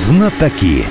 Знатоки.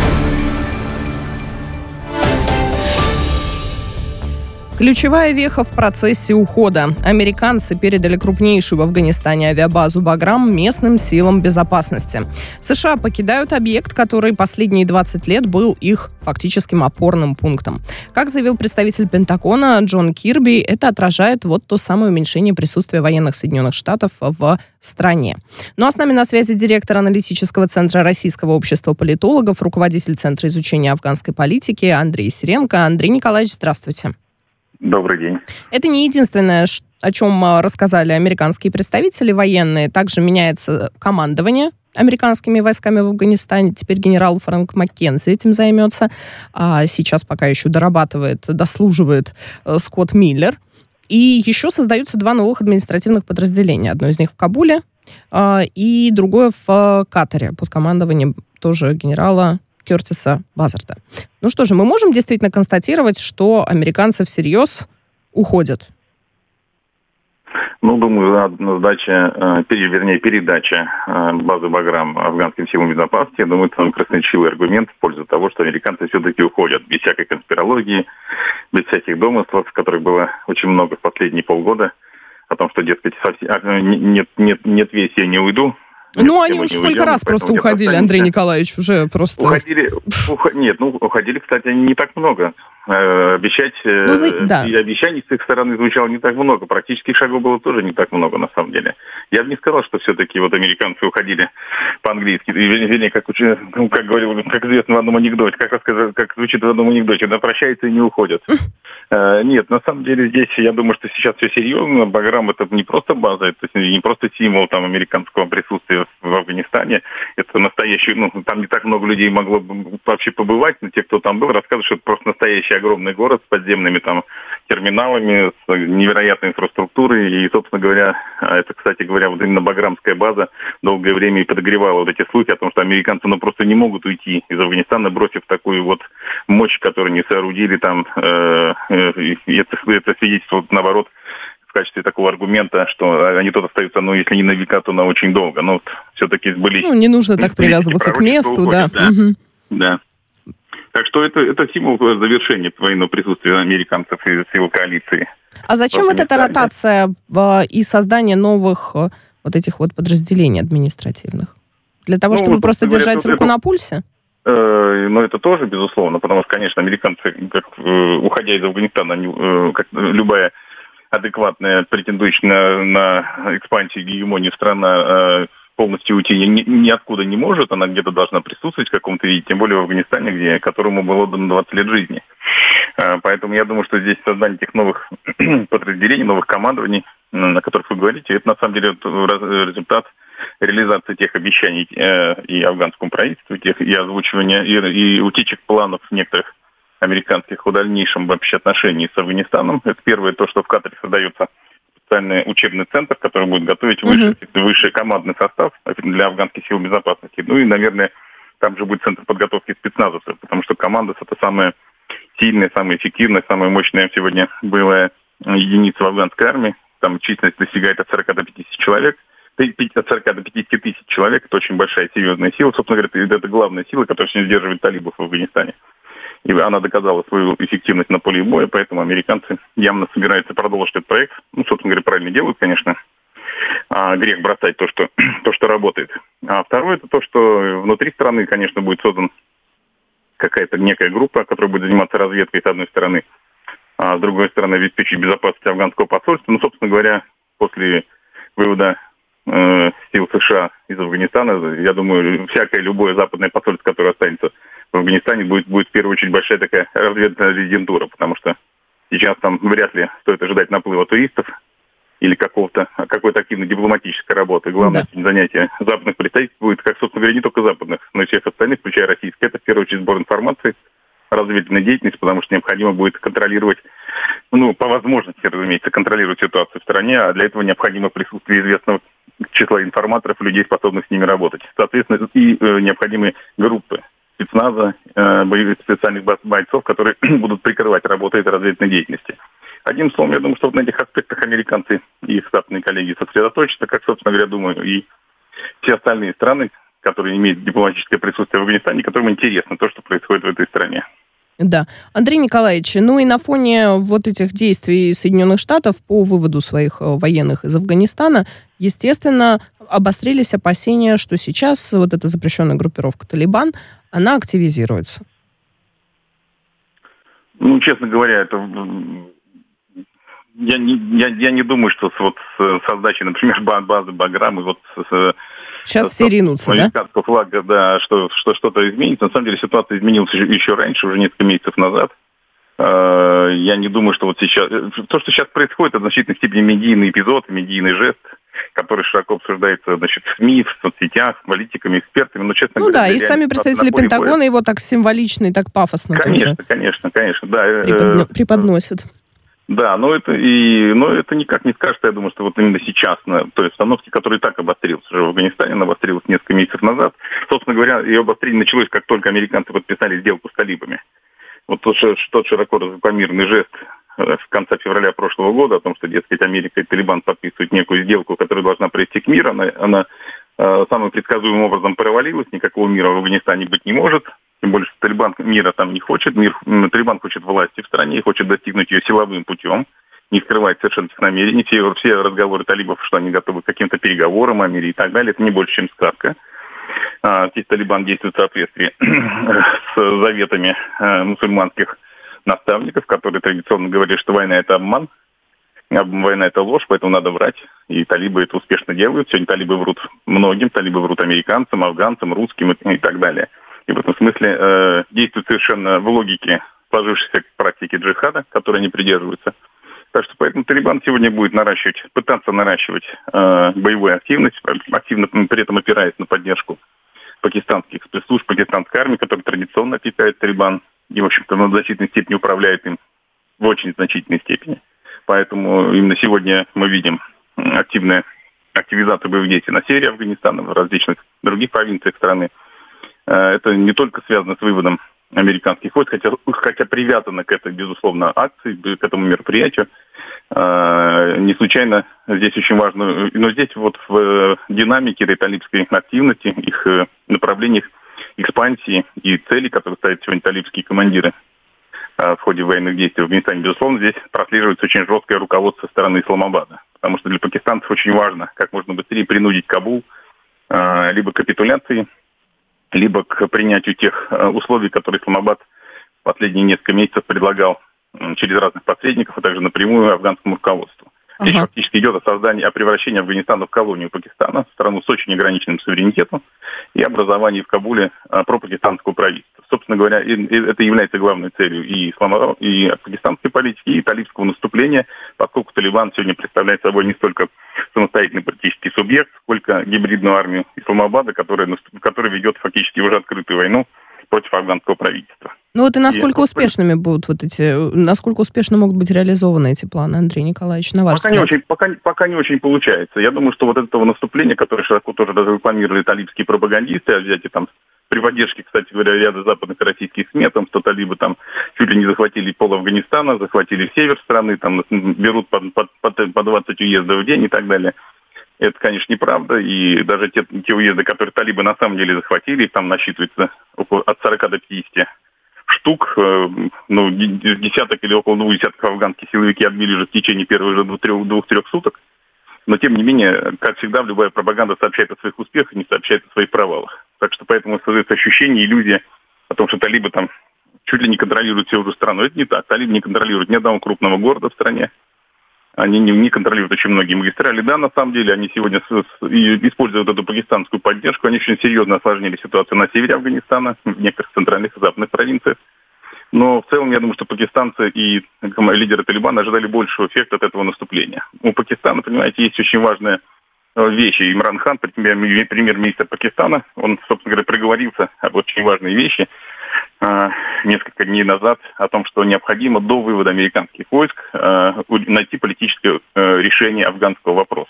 Ключевая веха в процессе ухода. Американцы передали крупнейшую в Афганистане авиабазу «Баграм» местным силам безопасности. США покидают объект, который последние 20 лет был их фактическим опорным пунктом. Как заявил представитель Пентагона Джон Кирби, это отражает вот то самое уменьшение присутствия военных Соединенных Штатов в стране. Ну а с нами на связи директор аналитического центра Российского общества политологов, руководитель Центра изучения афганской политики Андрей Сиренко. Андрей Николаевич, здравствуйте. Добрый день. Это не единственное, о чем рассказали американские представители военные. Также меняется командование американскими войсками в Афганистане. Теперь генерал Фрэнк Маккензи этим займется. А сейчас пока еще дослуживает Скотт Миллер. И еще создаются 2 новых административных подразделения. Одно из них в Кабуле и другое в Катаре под командованием тоже генерала Кертиса Базарда. Ну что же, мы можем действительно констатировать, что американцы всерьез уходят? Думаю, передача базы «Баграм» афганским силам безопасности, я думаю, это красноречивый аргумент в пользу того, что американцы все-таки уходят. Без всякой конспирологии, без всяких домыслов, которых было очень много в последние полгода, о том, что, дескать, нет веси, я не уйду. Они уж сколько раз просто уходили, Андрей Николаевич, уже просто... Уходили, кстати, не так много. И обещаний с их стороны звучало не так много. Практически шагов было тоже не так много, на самом деле. Я бы не сказал, что все-таки американцы уходили по-английски. Вернее, как известно в одном анекдоте, как звучит в одном анекдоте, прощаются и не уходят. Нет, на самом деле здесь, я думаю, что сейчас все серьезно. «Баграм» — это не просто база, это не просто символ американского присутствия в Афганистане. Это настоящий, там не так много людей могло бы вообще побывать, но те, кто там был, рассказывают, что это просто настоящий огромный город с подземными терминалами, с невероятной инфраструктурой. И, собственно говоря, это, кстати говоря, именно баграмская база долгое время и подогревала эти слухи о том, что американцы просто не могут уйти из Афганистана, бросив такую мощь, которую они соорудили там. И это свидетельствует, наоборот, в качестве такого аргумента, что они тут остаются, если не на века, то на очень долго. Но все-таки были... не нужно так привязываться к месту, да. Да. Так что это символ завершения военного присутствия американцев и сил коалиции. А зачем эта ротация и создание новых этих подразделений административных? Для того, чтобы просто держать руку на пульсе? Это тоже, безусловно, потому что, конечно, американцы, уходя из Афганистана, как любая адекватная, претендующая на экспансию и гегемонию страна, полностью уйти ниоткуда не может, она где-то должна присутствовать в каком-то виде, тем более в Афганистане, которому было отдано 20 лет жизни. Поэтому я думаю, что здесь создание этих новых подразделений, новых командований, о которых вы говорите, это на самом деле результат реализации тех обещаний и афганскому правительству, и озвучивания, и утечек планов некоторых американских о дальнейшем вообще отношении с Афганистаном. Это первое, то, что в Катаре создается специальный учебный центр, который будет готовить высший командный состав для афганских сил безопасности. И, наверное, там же будет центр подготовки спецназовцев, потому что команда — это самая сильная, самая эффективная, самая мощная сегодня боевая единица в афганской армии. Там численность достигает от 40 до 50 человек. От 40 до 50 тысяч человек — это очень большая, серьезная сила. Собственно говоря, это главная сила, которая сегодня сдерживает талибов в Афганистане. И она доказала свою эффективность на поле боя, поэтому американцы явно собираются продолжить этот проект. Собственно говоря, правильно делают, конечно. Грех бросать то, что работает. А второе — это то, что внутри страны, конечно, будет создана какая-то некая группа, которая будет заниматься разведкой, с одной стороны, а с другой стороны, обеспечить безопасность афганского посольства. Собственно говоря, после вывода сил США из Афганистана, я думаю, любое западное посольство, которое останется в Афганистане, будет в первую очередь большая такая разведная резидентура, потому что сейчас там вряд ли стоит ожидать наплыва туристов или какой-то активной дипломатической работы. Главное занятие западных представительств будет, как, собственно говоря, не только западных, но и всех остальных, включая российских. Это в первую очередь сбор информации, разведывательная деятельность, потому что необходимо будет контролировать, по возможности, разумеется, контролировать ситуацию в стране, а для этого необходимо присутствие известного числа информаторов, людей, способных с ними работать. Соответственно, и необходимые группы спецназа, боевых специальных бойцов, которые будут прикрывать работу этой разведывательной деятельности. Одним словом, я думаю, что на этих аспектах американцы и их западные коллеги сосредоточатся, как, собственно говоря, думаю, и все остальные страны, который имеет дипломатическое присутствие в Афганистане, которому интересно то, что происходит в этой стране. Да. Андрей Николаевич, ну и на фоне вот этих действий Соединенных Штатов по выводу своих военных из Афганистана, естественно, обострились опасения, что сейчас вот эта запрещенная группировка «Талибан», она активизируется. Ну, честно говоря, это... Я не думаю, что с создачей, например, базы Баграм и сейчас все ринутся, да? Американского флага, да, что что-то изменится. На самом деле ситуация изменилась еще раньше, уже несколько месяцев назад. Я не думаю, что вот сейчас... То, что сейчас происходит, это в значительной степени медийный эпизод, медийный жест, который широко обсуждается, значит, в СМИ, в соцсетях, политиками, экспертами. Но, честно говоря, и сами представители Пентагона его так символично и так пафосно конечно, да. Преподносят. Да, но это никак не скажется, я думаю, что вот именно сейчас, на той обстановке, которая и так обострилась уже в Афганистане, она обострилась несколько месяцев назад. Собственно говоря, ее обострение началось, как только американцы подписали сделку с талибами. Вот тот широко разрекламированный жест в конце февраля прошлого года о том, что, дескать, Америка и Талибан подписывают некую сделку, которая должна привести к миру, она самым предсказуемым образом провалилась, никакого мира в Афганистане быть не может. Тем более, что Талибан мира там не хочет. Талибан хочет власти в стране и хочет достигнуть ее силовым путем. Не скрывает совершенно этих намерений. Все разговоры талибов, что они готовы к каким-то переговорам о мире и так далее, это не больше, чем сказка. Здесь Талибан действует в соответствии с заветами мусульманских наставников, которые традиционно говорили, что война – это обман, война – это ложь, поэтому надо врать. И талибы это успешно делают. Сегодня талибы врут многим, талибы врут американцам, афганцам, русским и так далее. И в этом смысле действуют совершенно в логике сложившейся практики джихада, которой они придерживаются. Так что поэтому Талибан сегодня будет пытаться наращивать боевую активность, активно при этом опираясь на поддержку пакистанских спецслужб, пакистанской армии, которая традиционно опекает Талибан и, в общем-то, в значительной степени управляет им, в очень значительной степени. Поэтому именно сегодня мы видим активизацию боевых действий на севере Афганистана, в различных других провинциях страны. Это не только связано с выводом американских войск, хотя привязано к этой, безусловно, акции, к этому мероприятию. Не случайно здесь очень важно, но здесь вот в динамике этой талибской активности, их направлениях экспансии и целей, которые ставят сегодня талибские командиры в ходе военных действий в Афганистане, безусловно, здесь прослеживается очень жесткое руководство со стороны Исламабада. Потому что для пакистанцев очень важно как можно быстрее принудить Кабул либо к капитуляции, либо к принятию тех условий, которые Исламабад в последние несколько месяцев предлагал через разных посредников, а также напрямую афганскому руководству. Речь фактически идет о превращении Афганистана в колонию Пакистана, страну с очень ограниченным суверенитетом, и образовании в Кабуле пропакистанского правительства. Собственно говоря, это является главной целью и пакистанской политики, и талибского наступления, поскольку Талибан сегодня представляет собой не столько самостоятельный политический субъект, сколько гибридную армию Исламабада, которая ведет фактически уже открытую войну против афганского правительства. Ну вот и насколько успешными будут насколько успешно могут быть реализованы эти планы, Андрей Николаевич, на ваш взгляд? Пока не очень получается. Я думаю, что вот этого наступления, которое широко тоже разрекламировали талибские пропагандисты, взять там при поддержке, кстати говоря, ряда западных и российских СМИ, там, что талибы там чуть ли не захватили пол Афганистана, захватили север страны, там берут по 20 уездов в день и так далее. Это, конечно, неправда. И даже те уезды, которые талибы на самом деле захватили, там насчитывается от 40 до 50 штук, десяток или около 2 десятков афганских силовики отбили уже в течение первых же 2-3 суток. Но, тем не менее, как всегда, любая пропаганда сообщает о своих успехах, не сообщает о своих провалах. Так что поэтому создается ощущение, иллюзия о том, что талибы там чуть ли не контролируют всю уже страну. Это не так. Талибы не контролируют ни одного крупного города в стране. Они не контролируют очень многие магистрали. Да, на самом деле, они сегодня используют эту пакистанскую поддержку. Они очень серьезно осложнили ситуацию на севере Афганистана, в некоторых центральных и западных провинциях. Но в целом, я думаю, что пакистанцы и лидеры Талибана ожидали большего эффекта от этого наступления. У Пакистана, понимаете, есть очень важная вещь. Имран Хан, премьер-министр Пакистана, он, собственно говоря, проговорился об очень важной вещи несколько дней назад о том, что необходимо до вывода американских войск найти политическое решение афганского вопроса.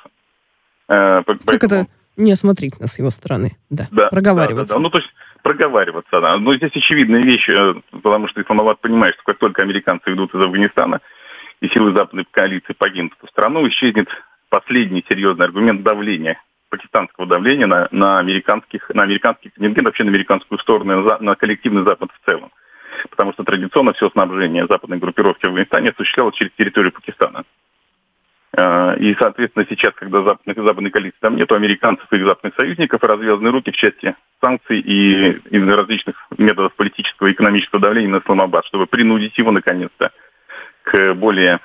Как это неосмотрительно с его стороны? Да, проговариваться. Да. То есть проговариваться, да. Но здесь очевидная вещь, потому что Исламабад понимает, что как только американцы идут из Афганистана и силы западной коалиции погибнут в страну, исчезнет последний серьезный аргумент давления пакистанского давления на американских контингент, вообще на американскую сторону, на коллективный Запад в целом. Потому что традиционно все снабжение западной группировки в Афганистане осуществлялось через территорию Пакистана. И, соответственно, сейчас, когда западной коалиции там нет, у американцев и их западных союзников развязаны руки в части санкций и различных методов политического и экономического давления на Исламабад, чтобы принудить его, наконец-то, к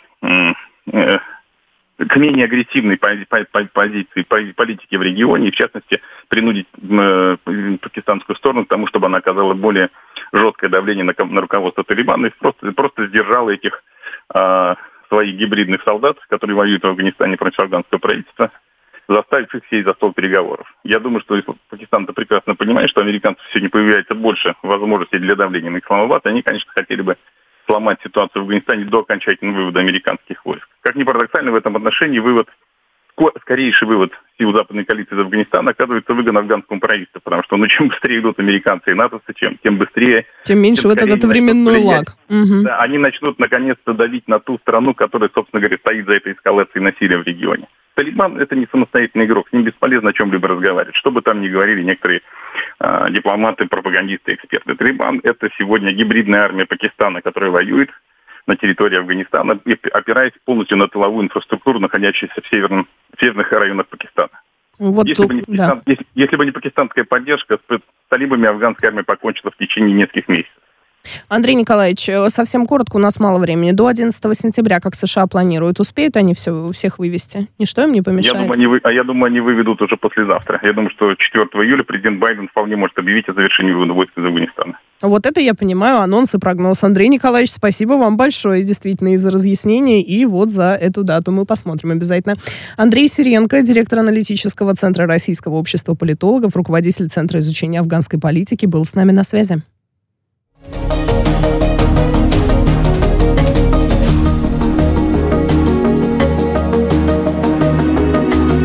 менее агрессивной позиции политики в регионе, и, в частности, принудить пакистанскую сторону к тому, чтобы она оказала более жесткое давление на руководство Талибана и просто сдержала этих своих гибридных солдат, которые воюют в Афганистане против афганского правительства, заставив их сесть за стол переговоров. Я думаю, что Пакистан-то прекрасно понимает, что американцев сегодня появляется больше возможностей для давления на Исламабад, и они, конечно, хотели бы сломать ситуацию в Афганистане до окончательного вывода американских войск. Как ни парадоксально, в этом отношении скорейший вывод сил западной коалиции из Афганистана оказывается выгоден афганскому правительству, потому что чем быстрее идут американцы и натовцы, тем быстрее... Тем меньше вот этот временной лаг. Угу. Да, они начнут наконец-то давить на ту страну, которая, собственно говоря, стоит за этой эскалацией насилия в регионе. Талибан — это не самостоятельный игрок, с ним бесполезно о чем-либо разговаривать. Что бы там ни говорили некоторые дипломаты, пропагандисты, эксперты. Талибан — это сегодня гибридная армия Пакистана, которая воюет на территории Афганистана, опираясь полностью на тыловую инфраструктуру, находящуюся в северных районах Пакистана. Вот если бы не пакистанская поддержка, с талибами афганская армия покончила в течение нескольких месяцев. Андрей Николаевич, совсем коротко, у нас мало времени. До 11 сентября, как США планируют, успеют они всех вывести? Ничто им не помешает? Я думаю, они выведут уже послезавтра. Я думаю, что 4 июля президент Байден вполне может объявить о завершении вывода войск из Афганистана. Вот это я понимаю, анонс и прогноз. Андрей Николаевич, спасибо вам большое, действительно, и за разъяснение, и вот за эту дату мы посмотрим обязательно. Андрей Сиренко, директор аналитического центра Российского общества политологов, руководитель Центра изучения афганской политики, был с нами на связи.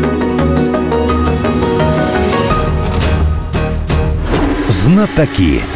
Знатоки.